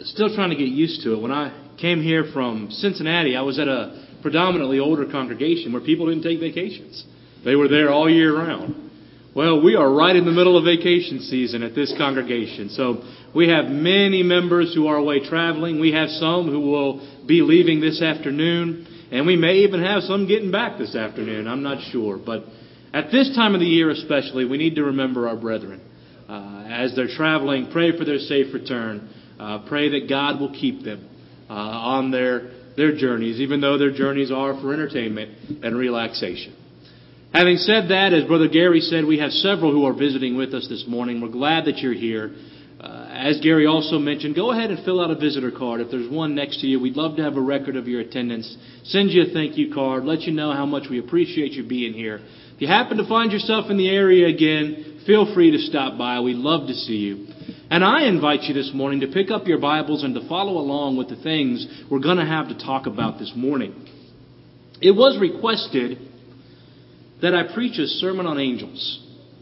Still trying to get used to it. When I came here from Cincinnati, I was at a predominantly older congregation where people didn't take vacations. They were there all year round. Well, we are right in the middle of vacation season at this congregation. So we have many members who are away traveling. We have some who will be leaving this afternoon. And we may even have some getting back this afternoon. I'm not sure. But at this time of the year especially, we need to remember our brethren. As they're traveling, pray for their safe return. Pray that God will keep them on their journeys, even though their journeys are for entertainment and relaxation. Having said that, as Brother Gary said, we have several who are visiting with us this morning. We're glad that you're here. As Gary also mentioned, go ahead and fill out a visitor card. If there's one next to you, we'd love to have a record of your attendance. Send you a thank you card. Let you know how much we appreciate you being here. If you happen to find yourself in the area again, feel free to stop by. We'd love to see you. And I invite you this morning to pick up your Bibles and to follow along with the things we're going to have to talk about this morning. It was requested that I preach a sermon on angels.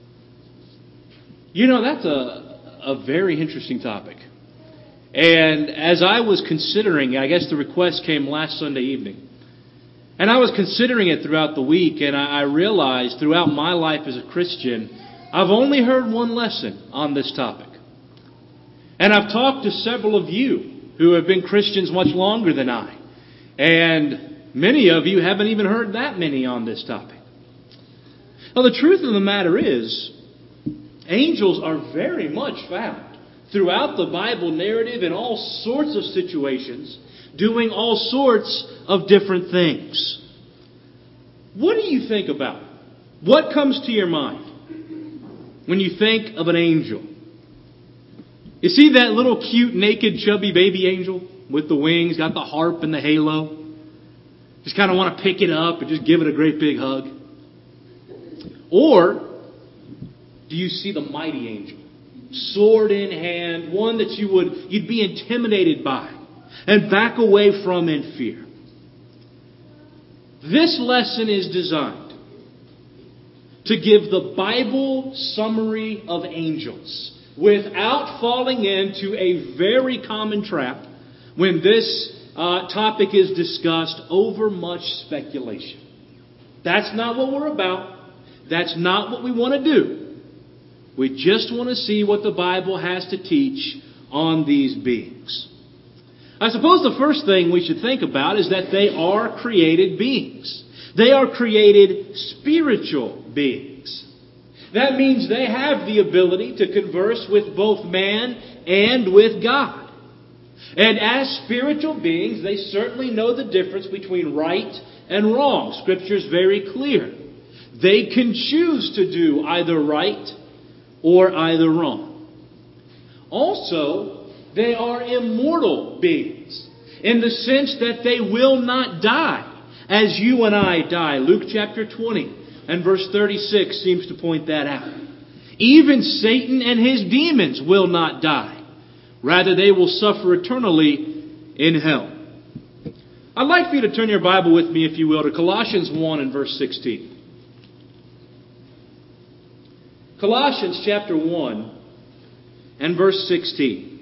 You know, that's a very interesting topic. And as I was considering, I guess the request came last Sunday evening. And I was considering it throughout the week, and I realized throughout my life as a Christian, I've only heard one lesson on this topic. And I've talked to several of you who have been Christians much longer than I. And many of you haven't even heard that many on this topic. Well, the truth of the matter is, angels are very much found throughout the Bible narrative in all sorts of situations, doing all sorts of different things. What do you think about? What comes to your mind when you think of an angel? You see that little cute, naked, chubby baby angel with the wings, got the harp and the halo? Just kind of want to pick it up and just give it a great big hug. Or do you see the mighty angel, sword in hand, one that you'd be intimidated by and back away from in fear? This lesson is designed to give the Bible summary of angels without falling into a very common trap when this topic is discussed over much speculation. That's not what we're about. That's not what we want to do. We just want to see what the Bible has to teach on these beings. I suppose the first thing we should think about is that they are created beings. They are created spiritual beings. That means they have the ability to converse with both man and with God. And as spiritual beings, they certainly know the difference between right and wrong. Scripture is very clear. They can choose to do either right or either wrong. Also, they are immortal beings in the sense that they will not die as you and I die. Luke chapter 20 and verse 36 seems to point that out. Even Satan and his demons will not die. Rather, they will suffer eternally in hell. I'd like for you to turn your Bible with me, if you will, to Colossians 1 and verse 16. Colossians chapter 1 and verse 16.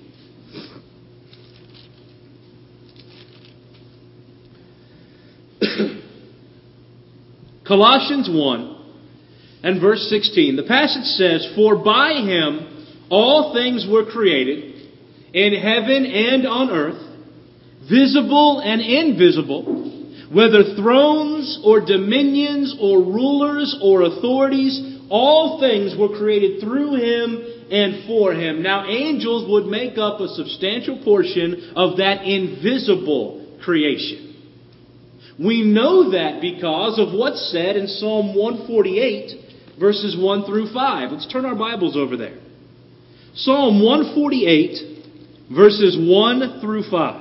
Colossians 1 and verse 16. The passage says, "For by him all things were created, in heaven and on earth, visible and invisible, whether thrones or dominions or rulers or authorities, all things were created through him and for him." Now, angels would make up a substantial portion of that invisible creation. We know that because of what's said in Psalm 148, verses 1 through 5. Let's turn our Bibles over there. Psalm 148, verses 1 through 5.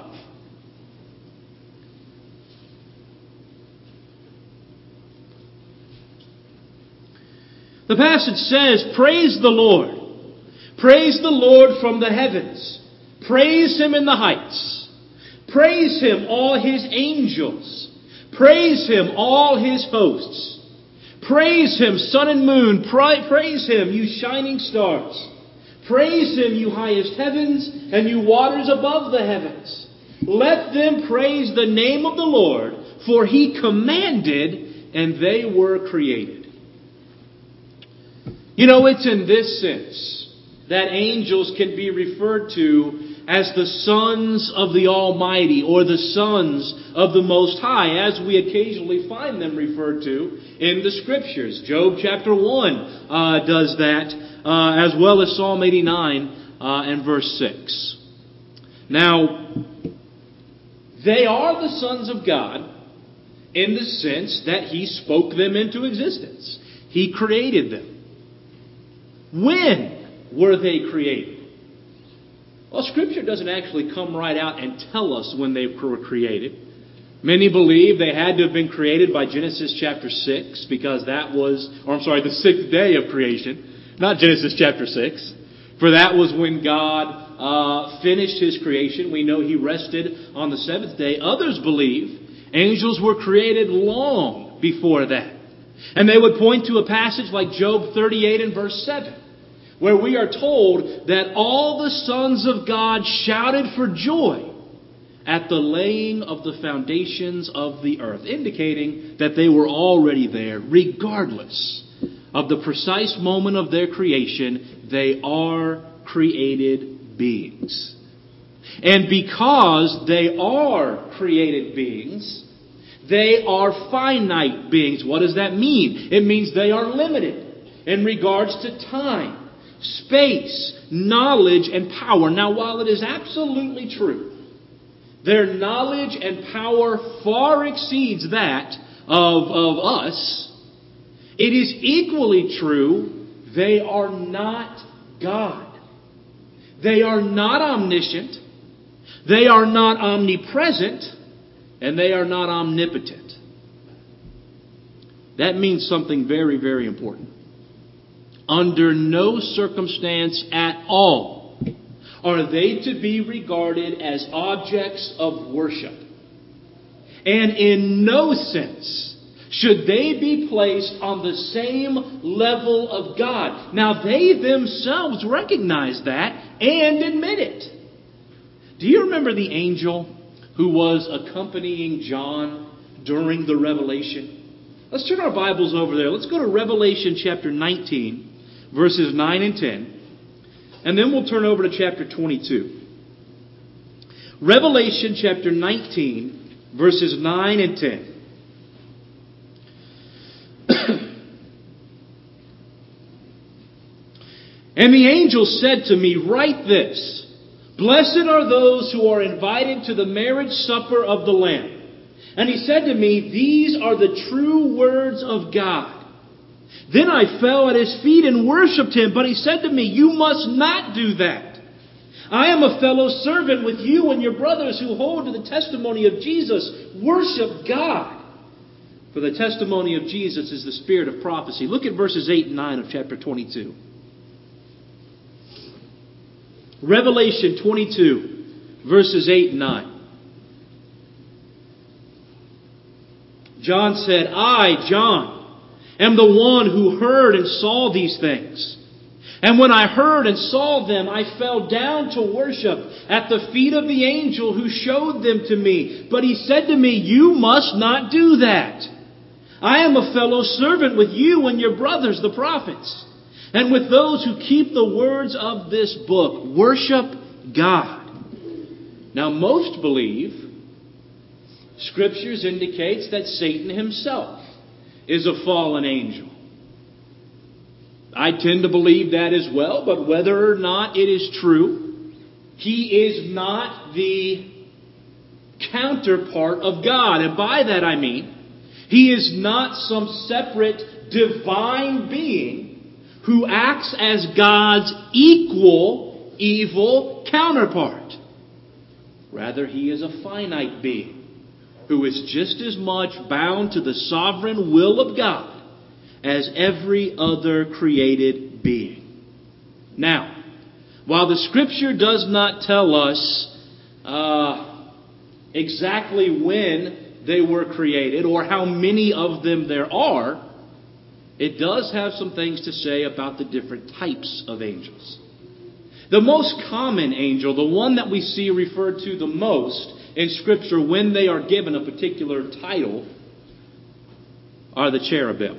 The passage says, "Praise the Lord. Praise the Lord from the heavens. Praise him in the heights. Praise him, all his angels. Praise him, all his hosts. Praise him, sun and moon. Praise him, you shining stars. Praise Him, you highest heavens, and you waters above the heavens. Let them praise the name of the Lord, for He commanded, and they were created. You know, it's in this sense that angels can be referred to as the sons of the Almighty or the sons of the Most High, as we occasionally find them referred to in the Scriptures. Job chapter 1 does that, as well as Psalm 89 and verse 6. Now, they are the sons of God in the sense that He spoke them into existence. He created them. When were they created? Well, Scripture doesn't actually come right out and tell us when they were created. Many believe they had to have been created by Genesis chapter 6 because the sixth day of creation, not Genesis chapter 6. For that was when God finished His creation. We know He rested on the seventh day. Others believe angels were created long before that. And they would point to a passage like Job 38 and verse 7. Where we are told that all the sons of God shouted for joy at the laying of the foundations of the earth, indicating that they were already there, regardless of the precise moment of their creation. They are created beings. And because they are created beings, they are finite beings. What does that mean? It means they are limited in regards to time, space, knowledge, and power. Now, while it is absolutely true, their knowledge and power far exceeds that of us, it is equally true they are not God. They are not omniscient. They are not omnipresent. And they are not omnipotent. That means something very, very important. Under no circumstance at all are they to be regarded as objects of worship. And in no sense should they be placed on the same level of God. Now, they themselves recognize that and admit it. Do you remember the angel who was accompanying John during the Revelation? Let's turn our Bibles over there. Let's go to Revelation chapter 19. Verses 9 and 10. And then we'll turn over to chapter 22. Revelation chapter 19, verses 9 and 10. And the angel said to me, "Write this, blessed are those who are invited to the marriage supper of the Lamb." And he said to me, "These are the true words of God." Then I fell at His feet and worshipped Him. But He said to me, "You must not do that. I am a fellow servant with you and your brothers who hold to the testimony of Jesus. Worship God. For the testimony of Jesus is the spirit of prophecy." Look at verses 8 and 9 of chapter 22. Revelation 22, verses 8 and 9. John said, "I, John, am the one who heard and saw these things. And when I heard and saw them, I fell down to worship at the feet of the angel who showed them to me. But he said to me, 'You must not do that. I am a fellow servant with you and your brothers, the prophets, and with those who keep the words of this book. Worship God.'" Now, most believe Scriptures indicates that Satan himself is a fallen angel. I tend to believe that as well, but whether or not it is true, he is not the counterpart of God. And by that I mean, he is not some separate divine being who acts as God's equal evil counterpart. Rather, he is a finite being who is just as much bound to the sovereign will of God as every other created being. Now, while the Scripture does not tell us exactly when they were created or how many of them there are, it does have some things to say about the different types of angels. The most common angel, the one that we see referred to the most in Scripture when they are given a particular title, are the cherubim.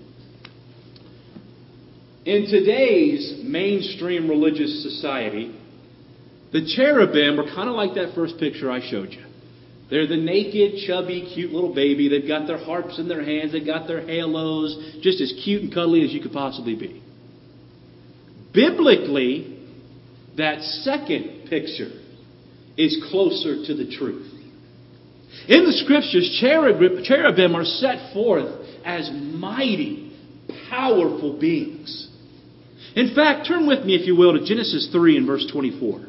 In today's mainstream religious society, the cherubim are kind of like that first picture I showed you. They're the naked, chubby, cute little baby. They've got their harps in their hands. They've got their halos, just as cute and cuddly as you could possibly be. Biblically, that second picture is closer to the truth. In the Scriptures, cherubim are set forth as mighty, powerful beings. In fact, turn with me, if you will, to Genesis 3 and verse 24.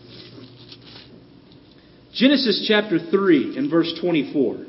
Genesis chapter 3 and verse 24.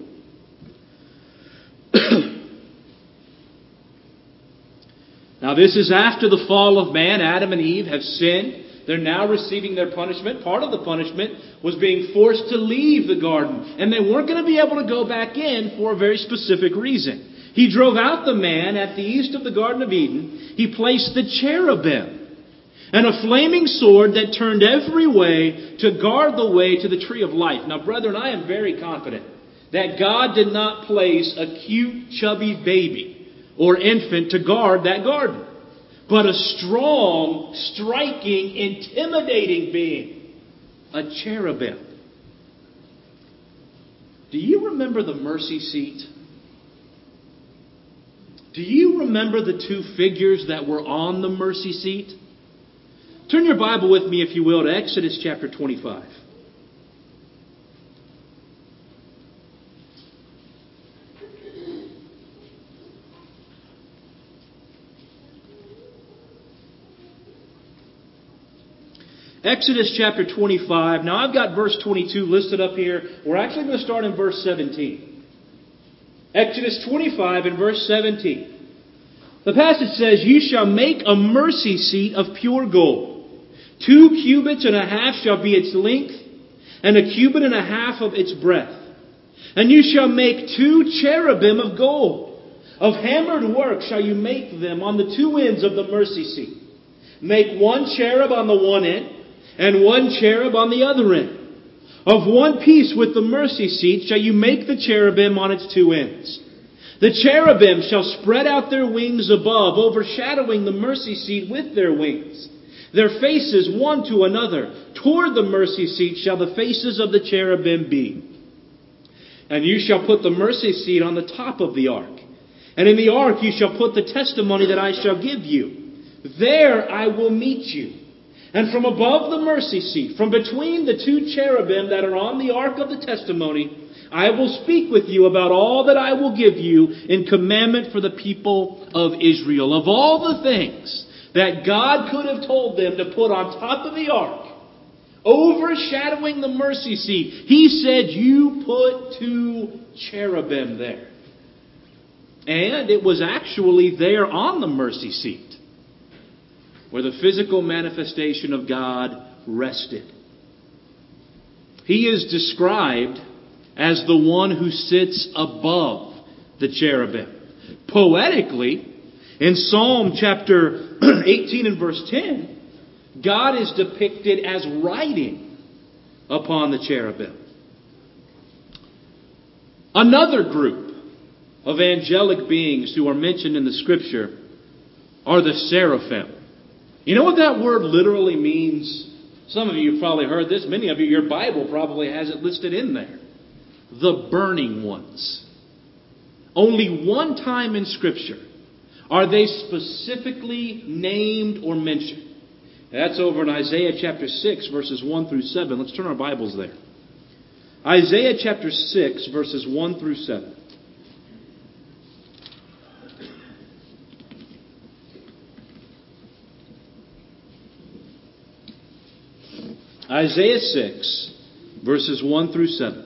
Now this is after the fall of man. Adam and Eve have sinned. They're now receiving their punishment. Part of the punishment was being forced to leave the garden. And they weren't going to be able to go back in for a very specific reason. He drove out the man at the east of the Garden of Eden. He placed the cherubim and a flaming sword that turned every way to guard the way to the tree of life. Now, brethren, I am very confident that God did not place a cute, chubby baby or infant to guard that garden, but a strong, striking, intimidating being, a cherubim. Do you remember the mercy seat? Do you remember the two figures that were on the mercy seat? Turn your Bible with me, if you will, to Exodus chapter 25. Exodus chapter 25. Now I've got verse 22 listed up here. We're actually going to start in verse 17. Exodus 25 and verse 17. The passage says, "You shall make a mercy seat of pure gold. 2 cubits and a half shall be its length, and 1 cubit and a half of its breadth. And you shall make 2 cherubim of gold. Of hammered work shall you make them on the 2 ends of the mercy seat. Make 1 cherub on the one end, and 1 cherub on the other end. Of one piece with the mercy seat shall you make the cherubim on its 2 ends. The cherubim shall spread out their wings above, overshadowing the mercy seat with their wings. Their faces one to another. Toward the mercy seat shall the faces of the cherubim be. And you shall put the mercy seat on the top of the ark. And in the ark you shall put the testimony that I shall give you. There I will meet you. And from above the mercy seat, from between the 2 cherubim that are on the ark of the testimony, I will speak with you about all that I will give you in commandment for the people of Israel." Of all the things that God could have told them to put on top of the ark, overshadowing the mercy seat, He said, you put 2 cherubim there. And it was actually there on the mercy seat where the physical manifestation of God rested. He is described as the one who sits above the cherubim. Poetically, in Psalm chapter 18 and verse 10, God is depicted as riding upon the cherubim. Another group of angelic beings who are mentioned in the Scripture are the seraphim. You know what that word literally means? Some of you have probably heard this. Many of you, your Bible probably has it listed in there. The burning ones. Only one time in Scripture are they specifically named or mentioned. That's over in Isaiah chapter 6, verses 1 through 7. Let's turn our Bibles there. Isaiah chapter 6, verses 1 through 7. Isaiah 6, verses 1 through 7.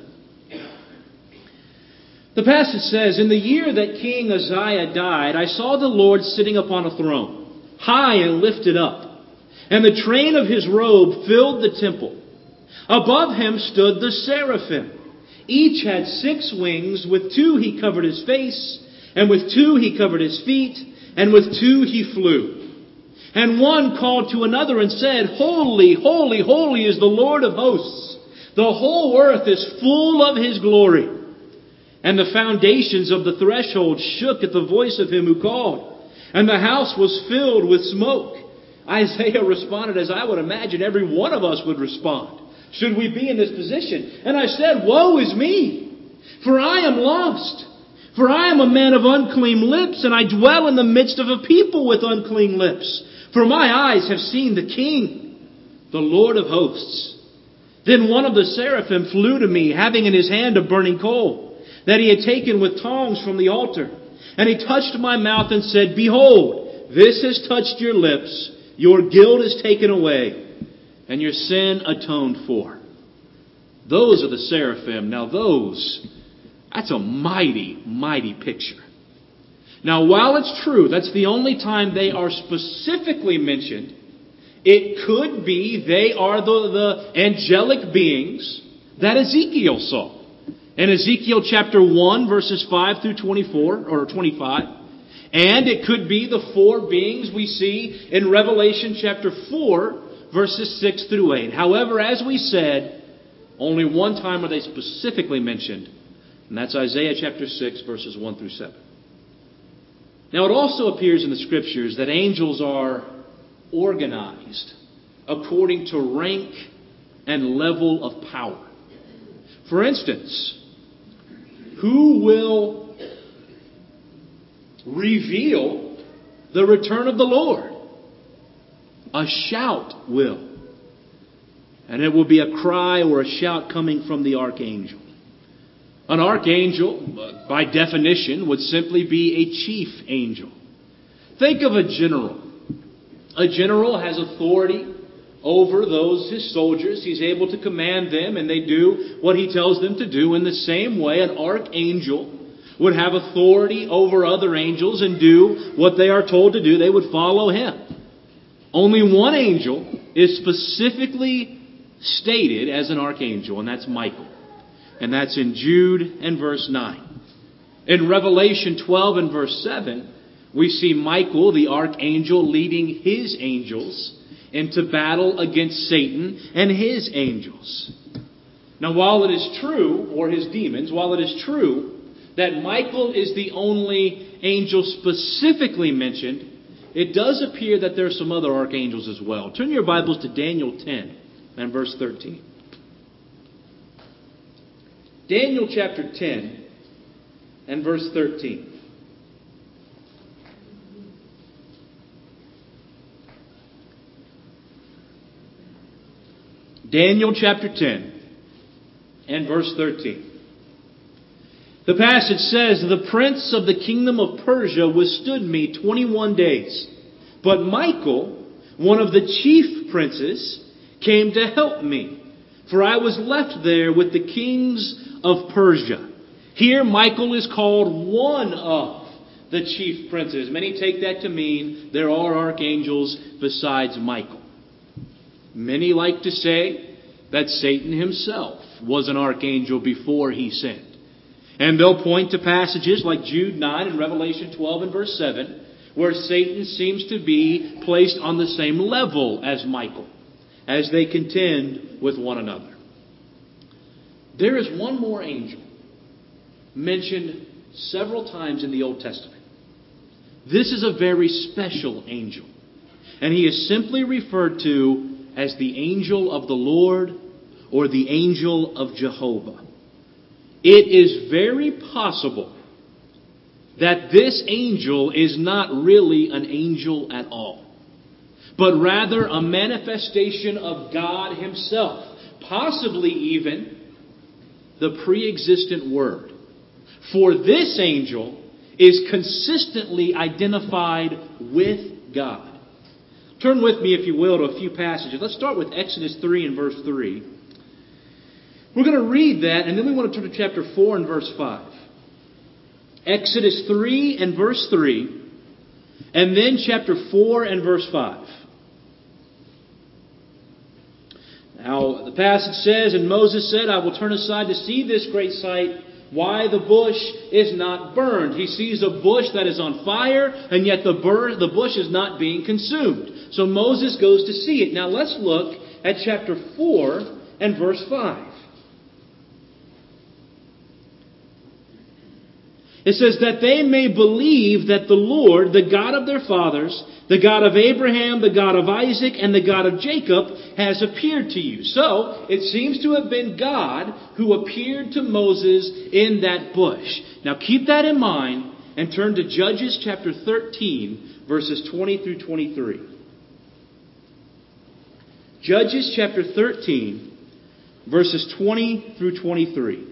The passage says, "In the year that King Uzziah died, I saw the Lord sitting upon a throne, high and lifted up, and the train of His robe filled the temple. Above Him stood the seraphim. Each had 6 wings. With 2 He covered His face, and with 2 He covered His feet, and with 2 He flew. And one called to another and said, Holy, holy, holy is the Lord of hosts. The whole earth is full of His glory. And the foundations of the threshold shook at the voice of Him who called. And the house was filled with smoke. Isaiah responded as I would imagine every one of us would respond, should we be in this position. And I said, Woe is me, for I am lost. For I am a man of unclean lips, and I dwell in the midst of a people with unclean lips. For my eyes have seen the King, the Lord of hosts. Then one of the seraphim flew to me, having in his hand a burning coal, that he had taken with tongs from the altar. And he touched my mouth and said, Behold, this has touched your lips. Your guilt is taken away, and your sin atoned for. Those are the seraphim. Now that's a mighty, mighty picture. Now, while it's true, that's the only time they are specifically mentioned, it could be they are the angelic beings that Ezekiel saw. In Ezekiel chapter 1, verses 5 through 24, or 25. And it could be the four beings we see in Revelation chapter 4, verses 6 through 8. However, as we said, only one time are they specifically mentioned, and that's Isaiah chapter 6, verses 1 through 7. Now, it also appears in the Scriptures that angels are organized according to rank and level of power. For instance, who will reveal the return of the Lord? A shout will. And it will be a cry or a shout coming from the archangel. An archangel, by definition, would simply be a chief angel. Think of a general. A general has authority over his soldiers. He's able to command them, and they do what he tells them to do. In the same way, an archangel would have authority over other angels and do what they are told to do. They would follow him. Only one angel is specifically stated as an archangel, and that's Michael. And that's in Jude and verse 9. In Revelation 12 and verse 7, we see Michael, the archangel, leading his angels into battle against Satan and his angels. Now, while it is true, or his demons, while it is true that Michael is the only angel specifically mentioned, it does appear that there are some other archangels as well. Turn your Bibles to Daniel 10 and verse 13. Daniel chapter 10 and verse 13. Daniel chapter 10 and verse 13. The passage says, The prince of the kingdom of Persia withstood me 21 days. But Michael, one of the chief princes, came to help me. For I was left there with the kings of Persia. Here Michael is called one of the chief princes. Many take that to mean there are archangels besides Michael. Many like to say that Satan himself was an archangel before he sinned. And they'll point to passages like Jude 9 and Revelation 12 and verse 7, where Satan seems to be placed on the same level as Michael, as they contend with one another. There is one more angel mentioned several times in the Old Testament. This is a very special angel, and he is simply referred to as the angel of the Lord or the angel of Jehovah. It is very possible that this angel is not really an angel at all, but rather a manifestation of God himself, possibly even the pre-existent Word. For this angel is consistently identified with God. Turn with me, if you will, to a few passages. Let's start with Exodus 3 and verse 3. We're going to read that, and then we want to turn to chapter 4 and verse 5. Exodus 3 and verse 3, and then chapter 4 and verse 5. Now, the passage says, And Moses said, I will turn aside to see this great sight, why the bush is not burned. He sees a bush that is on fire, and yet the bush is not being consumed. So Moses goes to see it. Now let's look at chapter 4 and verse 5. It says, that they may believe that the Lord, the God of their fathers, the God of Abraham, the God of Isaac, and the God of Jacob, has appeared to you. So, it seems to have been God who appeared to Moses in that bush. Now keep that in mind and turn to Judges chapter 13, verses 20 through 23. Judges chapter 13, verses 20 through 23.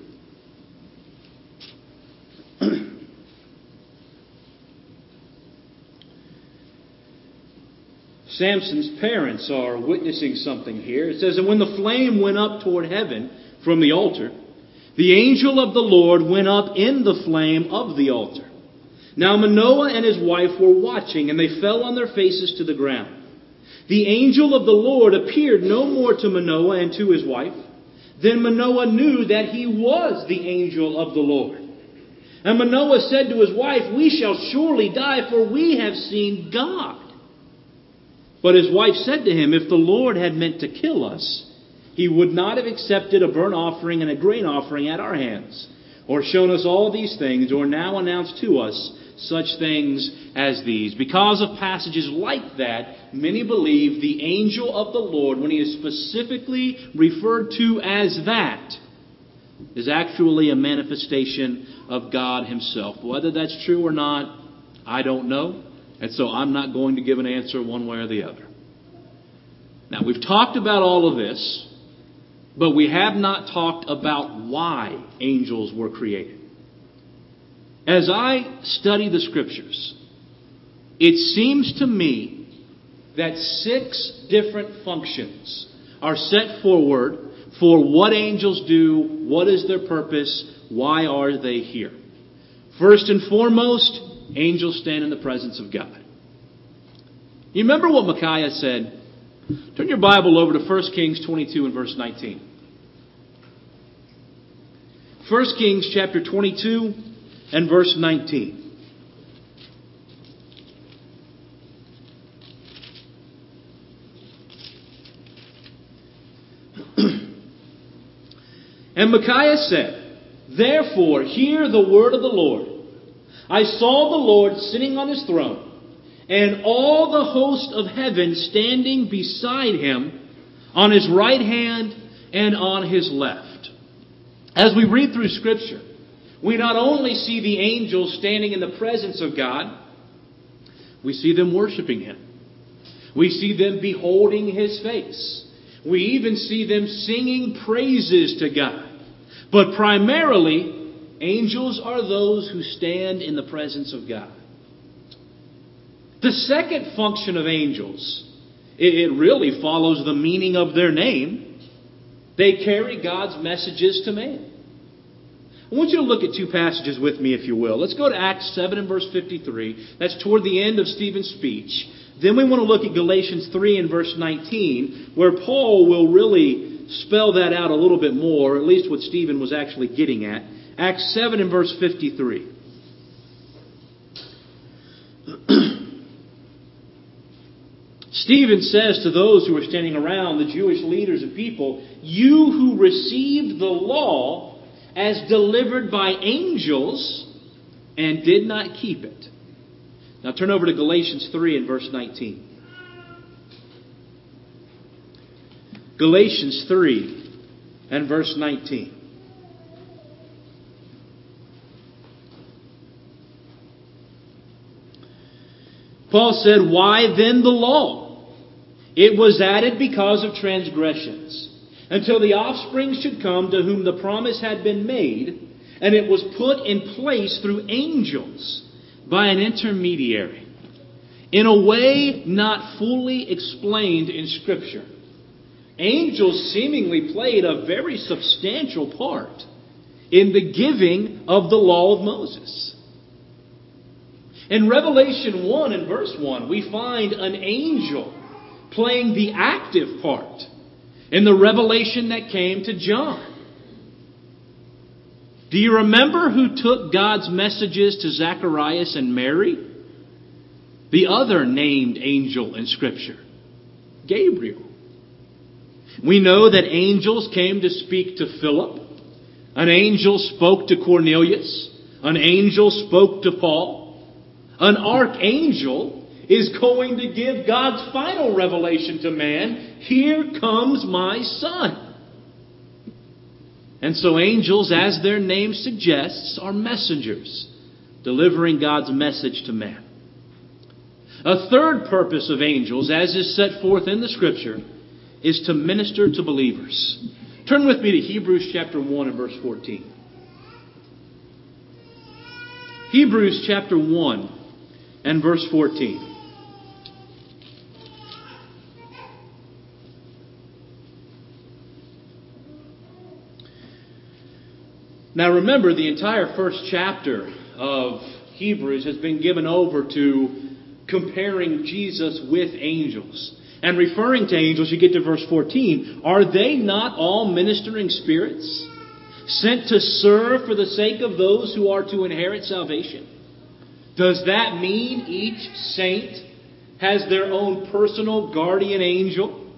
Samson's parents are witnessing something here. It says, and when the flame went up toward heaven from the altar, the angel of the Lord went up in the flame of the altar. Now Manoah and his wife were watching, and they fell on their faces to the ground. The angel of the Lord appeared no more to Manoah and to his wife. Then Manoah knew that he was the angel of the Lord. And Manoah said to his wife, we shall surely die, for we have seen God. But his wife said to him, if the Lord had meant to kill us, He would not have accepted a burnt offering and a grain offering at our hands, or shown us all these things, or now announced to us such things as these. Because of passages like that, many believe the angel of the Lord, when he is specifically referred to as that, is actually a manifestation of God Himself. Whether that's true or not, I don't know. And so I'm not going to give an answer one way or the other. Now, we've talked about all of this, but we have not talked about why angels were created. As I study the Scriptures, it seems to me that 6 different functions are set forward for what angels do, what is their purpose, why are they here. First and foremost, angels stand in the presence of God. You remember what Micaiah said? Turn your Bible over to 1 Kings 22 and verse 19. 1 Kings chapter 22 and verse 19. And Micaiah said, therefore, hear the word of the Lord. I saw the Lord sitting on His throne, and all the host of heaven standing beside Him, on His right hand and on His left. As we read through Scripture, we not only see the angels standing in the presence of God, we see them worshiping Him. We see them beholding His face. We even see them singing praises to God. But primarily, angels are those who stand in the presence of God. The second function of angels, it really follows the meaning of their name. They carry God's messages to man. I want you to look at 2 passages with me, if you will. Let's go to Acts 7 and verse 53. That's toward the end of Stephen's speech. Then we want to look at Galatians 3 and verse 19, where Paul will really spell that out a little bit more, or at least what Stephen was actually getting at. Acts 7 and verse 53. Stephen says to those who are standing around, the Jewish leaders and people, you who received the law as delivered by angels and did not keep it. Now turn over to Galatians 3 and verse 19. Galatians 3 and verse 19. Paul said, why then the law? It was added because of transgressions, until the offspring should come to whom the promise had been made, and it was put in place through angels by an intermediary, in a way not fully explained in Scripture. Angels seemingly played a very substantial part in the giving of the law of Moses. In Revelation 1 and verse 1, we find an angel playing the active part in the revelation that came to John. Do you remember who took God's messages to Zacharias and Mary? The other named angel in Scripture, Gabriel. We know that angels came to speak to Philip. An angel spoke to Cornelius. An angel spoke to Paul. An archangel is going to give God's final revelation to man. Here comes my son. And so angels, as their name suggests, are messengers, delivering God's message to man. A third purpose of angels, as is set forth in the Scripture, is to minister to believers. Turn with me to Hebrews chapter 1 and verse 14. Hebrews chapter 1 and verse 14. Now remember, the entire first chapter of Hebrews has been given over to comparing Jesus with angels. And referring to angels, you get to verse 14. Are they not all ministering spirits, sent to serve for the sake of those who are to inherit salvation? Does that mean each saint has their own personal guardian angel?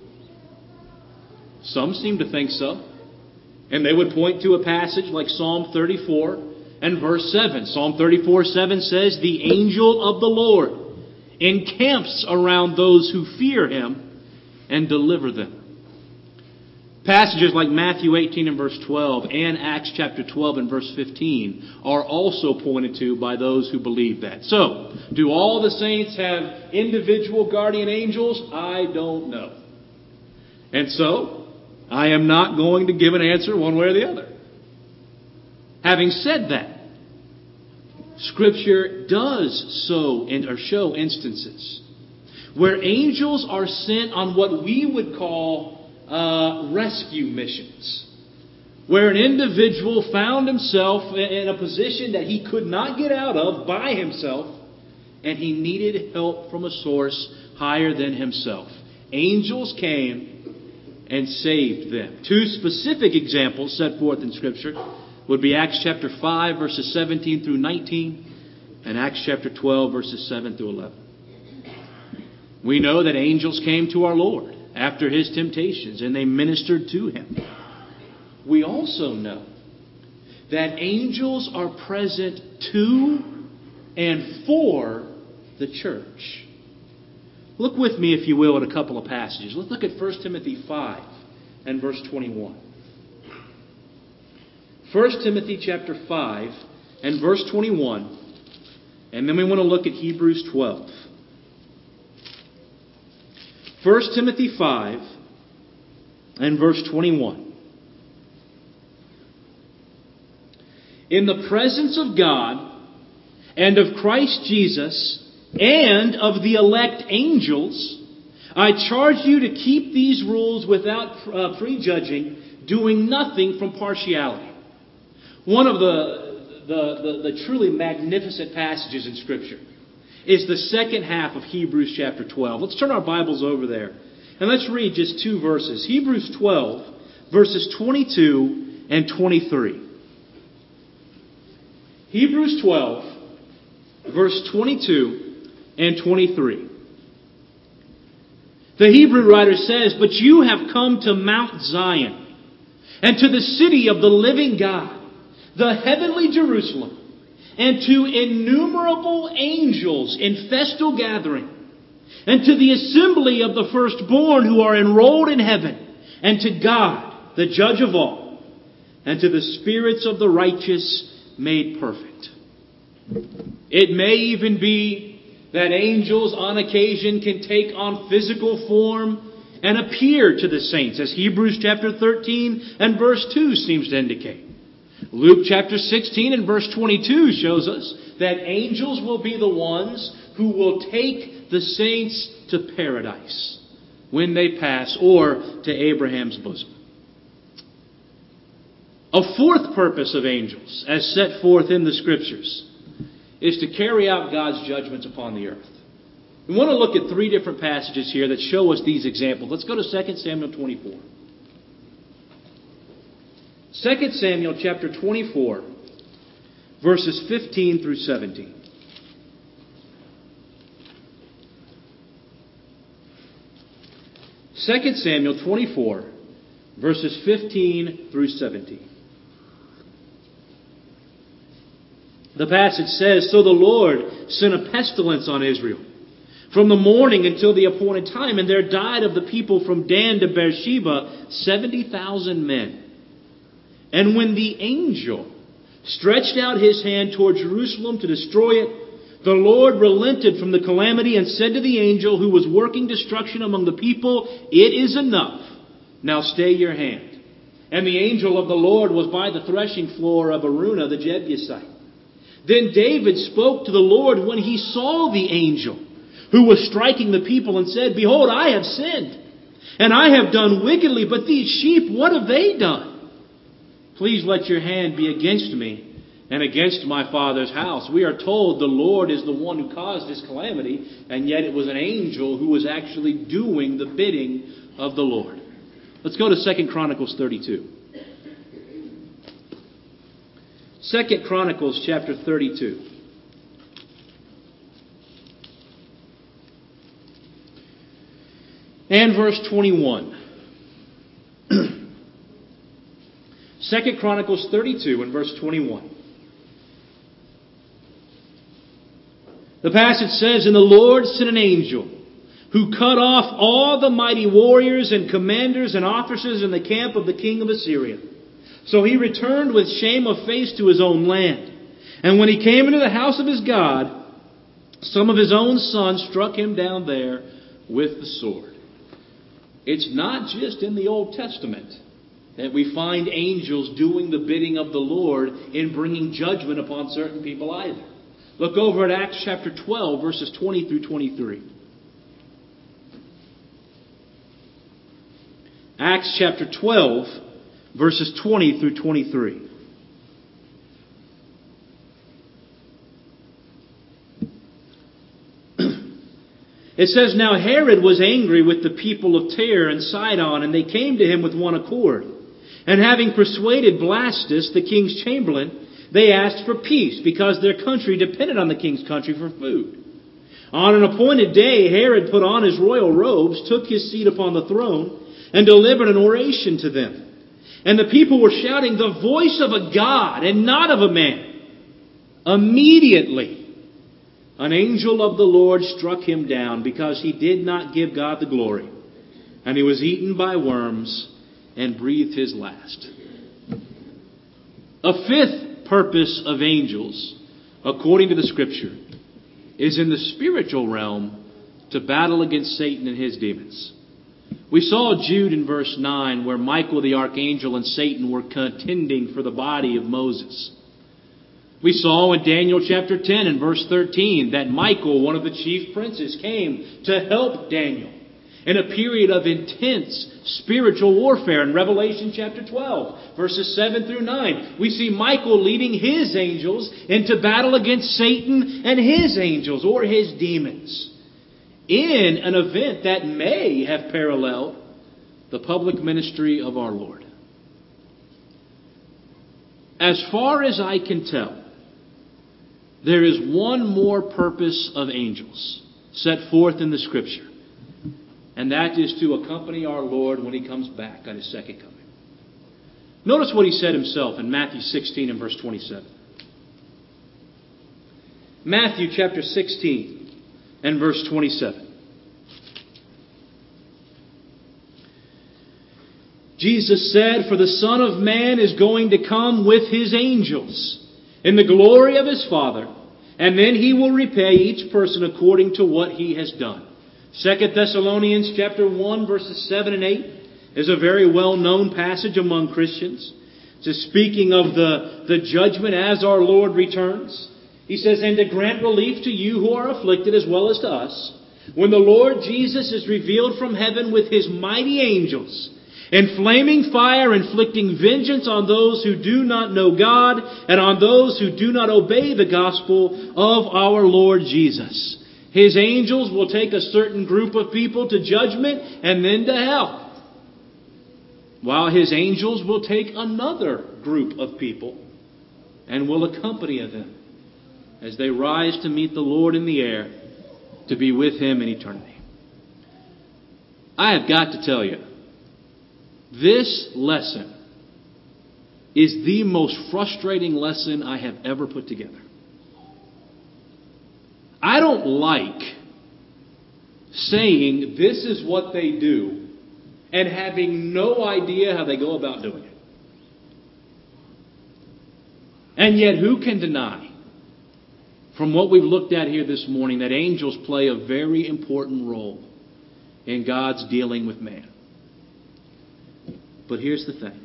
Some seem to think so. And they would point to a passage like Psalm 34 and verse 7. Psalm 34:7 says, "The angel of the Lord encamps around those who fear Him and deliver them." Passages like Matthew 18 and verse 12 and Acts chapter 12 and verse 15 are also pointed to by those who believe that. So, do all the saints have individual guardian angels? I don't know. And so, I am not going to give an answer one way or the other. Having said that, Scripture does show instances where angels are sent on what we would call rescue missions, where an individual found himself in a position that he could not get out of by himself, and he needed help from a source higher than himself. Angels came and saved them. Two specific examples set forth in Scripture would be Acts chapter 5, verses 17 through 19, and Acts chapter 12, verses 7 through 11. We know that angels came to our Lord after His temptations, and they ministered to Him. We also know that angels are present to and for the church. Look with me, if you will, at a couple of passages. Let's look at 1 Timothy 5 and verse 21. 1 Timothy chapter 5 and verse 21. And then we want to look at Hebrews 12. 1 Timothy 5 and verse 21. In the presence of God and of Christ Jesus and of the elect angels, I charge you to keep these rules without prejudging, doing nothing from partiality. One of the truly magnificent passages in Scripture is the second half of Hebrews chapter 12. Let's turn our Bibles over there and let's read just two verses. Hebrews 12, verses 22 and 23. Hebrews 12, verse 22 and 23. The Hebrew writer says, "But you have come to Mount Zion, and to the city of the living God, the heavenly Jerusalem, and to innumerable angels in festal gathering, and to the assembly of the firstborn who are enrolled in heaven, and to God, the judge of all, and to the spirits of the righteous made perfect." It may even be that angels on occasion can take on physical form and appear to the saints, as Hebrews chapter 13 and verse 2 seems to indicate. Luke chapter 16 and verse 22 shows us that angels will be the ones who will take the saints to paradise when they pass, or to Abraham's bosom. A fourth purpose of angels, as set forth in the Scriptures, is to carry out God's judgments upon the earth. We want to look at three different passages here that show us these examples. Let's go to 2 Samuel 24. 2 Samuel chapter 24 verses 15 through 17. Second Samuel 24, verses 15 through 17. The passage says, "So the Lord sent a pestilence on Israel from the morning until the appointed time, and there died of the people from Dan to Beersheba 70,000 men. And when the angel stretched out his hand toward Jerusalem to destroy it, the Lord relented from the calamity and said to the angel who was working destruction among the people, 'It is enough. Now stay your hand.' And the angel of the Lord was by the threshing floor of Araunah the Jebusite. Then David spoke to the Lord when he saw the angel who was striking the people and said, 'Behold, I have sinned, and I have done wickedly, but these sheep, what have they done? Please let your hand be against me and against my father's house.'" We are told the Lord is the one who caused this calamity, and yet it was an angel who was actually doing the bidding of the Lord. Let's go to 2 Chronicles 32. 2 Chronicles chapter 32. And verse 21. 2 Chronicles 32 and verse 21. The passage says, "And the Lord sent an angel who cut off all the mighty warriors and commanders and officers in the camp of the king of Assyria. So he returned with shame of face to his own land. And when he came into the house of his God, some of his own sons struck him down there with the sword." It's not just in the Old Testament that we find angels doing the bidding of the Lord in bringing judgment upon certain people either. Look over at Acts chapter 12, verses 20 through 23. Acts chapter 12, verses 20 through 23. It says, "Now Herod was angry with the people of Tyre and Sidon, and they came to him with one accord. And having persuaded Blastus, the king's chamberlain, they asked for peace, because their country depended on the king's country for food. On an appointed day, Herod put on his royal robes, took his seat upon the throne, and delivered an oration to them. And the people were shouting, 'The voice of a God and not of a man.' Immediately, an angel of the Lord struck him down, because he did not give God the glory. And he was eaten by worms and breathed his last." A fifth purpose of angels, according to the Scripture, is in the spiritual realm to battle against Satan and his demons. We saw Jude in verse 9, where Michael the archangel and Satan were contending for the body of Moses. We saw in Daniel chapter 10 and verse 13 that Michael, one of the chief princes, came to help Daniel in a period of intense spiritual warfare. In Revelation chapter 12, verses 7 through 9, we see Michael leading his angels into battle against Satan and his angels, or his demons, in an event that may have paralleled the public ministry of our Lord. As far as I can tell, there is one more purpose of angels set forth in the Scripture, and that is to accompany our Lord when He comes back at His second coming. Notice what He said Himself in Matthew 16 and verse 27. Matthew chapter 16 and verse 27. Jesus said, "For the Son of Man is going to come with His angels in the glory of His Father, and then He will repay each person according to what he has done." 2 Thessalonians chapter 1 verses 7 and 8 is a very well-known passage among Christians. It's speaking of the judgment as our Lord returns. He says, "And to grant relief to you who are afflicted as well as to us, when the Lord Jesus is revealed from heaven with His mighty angels, in flaming fire, inflicting vengeance on those who do not know God and on those who do not obey the gospel of our Lord Jesus." His angels will take a certain group of people to judgment and then to hell, while His angels will take another group of people and will accompany them as they rise to meet the Lord in the air to be with Him in eternity. I have got to tell you, this lesson is the most frustrating lesson I have ever put together. I don't like saying this is what they do and having no idea how they go about doing it. And yet, who can deny, from what we've looked at here this morning, that angels play a very important role in God's dealing with man? But here's the thing.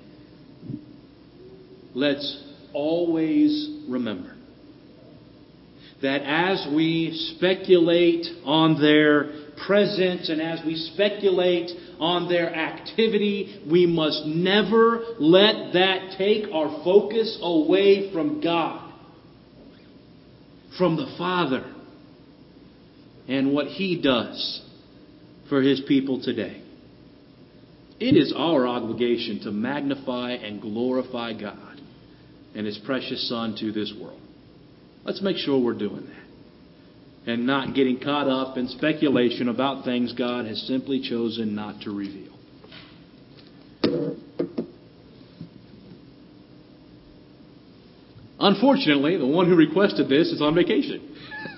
Let's always remember that as we speculate on their presence and as we speculate on their activity, we must never let that take our focus away from God, from the Father, and what He does for His people today. It is our obligation to magnify and glorify God and His precious Son to this world. Let's make sure we're doing that and not getting caught up in speculation about things God has simply chosen not to reveal. Unfortunately, the one who requested this is on vacation.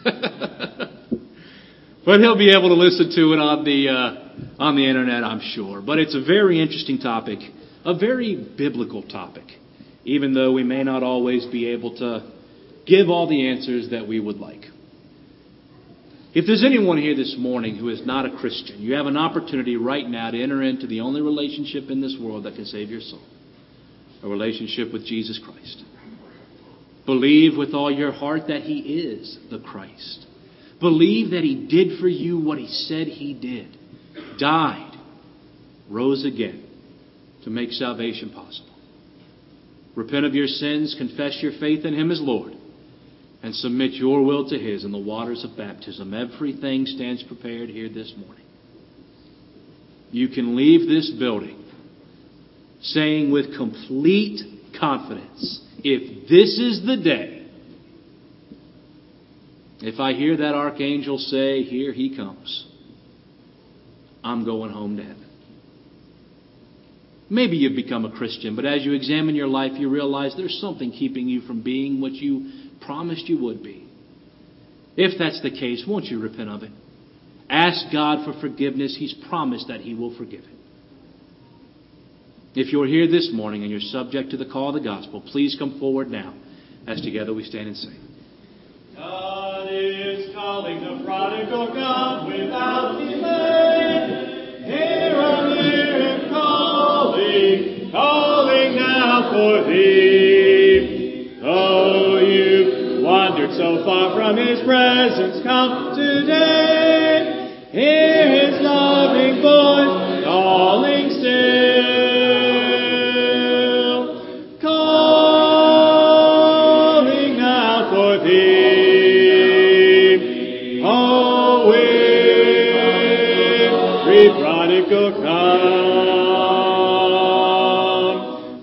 But he'll be able to listen to it on the internet, I'm sure. But it's a very interesting topic, a very biblical topic, even though we may not always be able to give all the answers that we would like. If there's anyone here this morning who is not a Christian, you have an opportunity right now to enter into the only relationship in this world that can save your soul, a relationship with Jesus Christ. Believe with all your heart that He is the Christ. Believe that He did for you what He said He did. Died, rose again to make salvation possible. Repent of your sins, confess your faith in Him as Lord, and submit your will to His in the waters of baptism. Everything stands prepared here this morning. You can leave this building saying with complete confidence, if this is the day, if I hear that archangel say, here He comes, I'm going home to heaven. Maybe you've become a Christian, but as you examine your life, you realize there's something keeping you from being what you promised you would be. If that's the case, won't you repent of it? Ask God for forgiveness. He's promised that He will forgive it. If you're here this morning and you're subject to the call of the gospel, please come forward now as together we stand and sing. God is calling the prodigal, come without delay. Hear, oh, hear Him calling, calling now for thee. Though you've wandered so far from His presence, come today. Hear His loving voice calling still. Calling now for thee. Prodigal, come,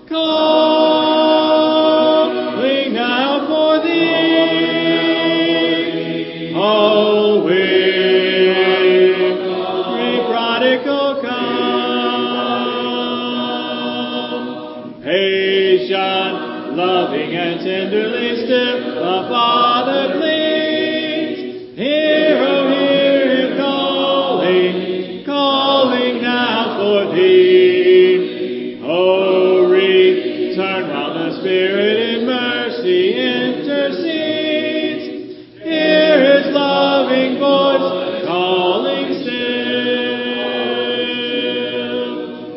calling now for thee. Oh, weary prodigal, come. Patient, loving, and tenderly still, the Father pleads. Hear, oh, hear Him calling, calling now for thee. Oh, return while the Spirit in mercy intercedes. Hear His loving voice calling still.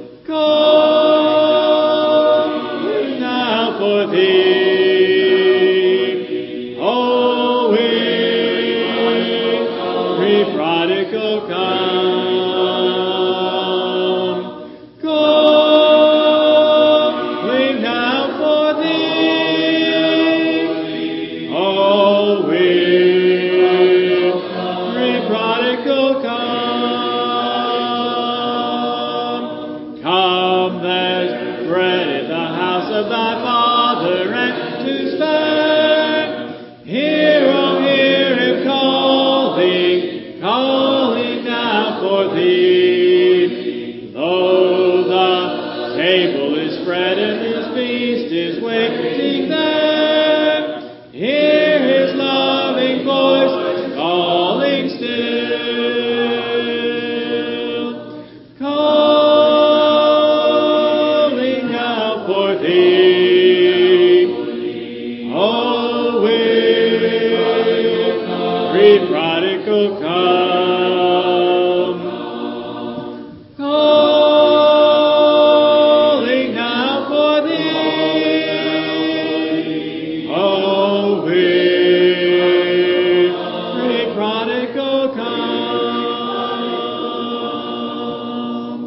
Calling now for thee. Oh, weary prodigal, come. Come, there's bread in the house of thy Father, and waiting there. Hear His loving voice calling still, calling out for Thee. Oh, weary prodigal, come, calling out for Thee. Oh, weary prodigal, come.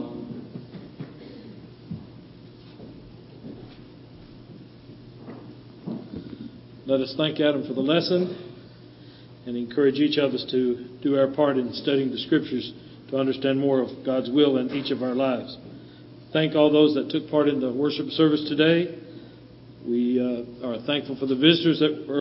Let us thank Adam for the lesson and encourage each of us to do our part in studying the Scriptures to understand more of God's will in each of our lives. Thank all those that took part in the worship service today. We are thankful for the visitors that were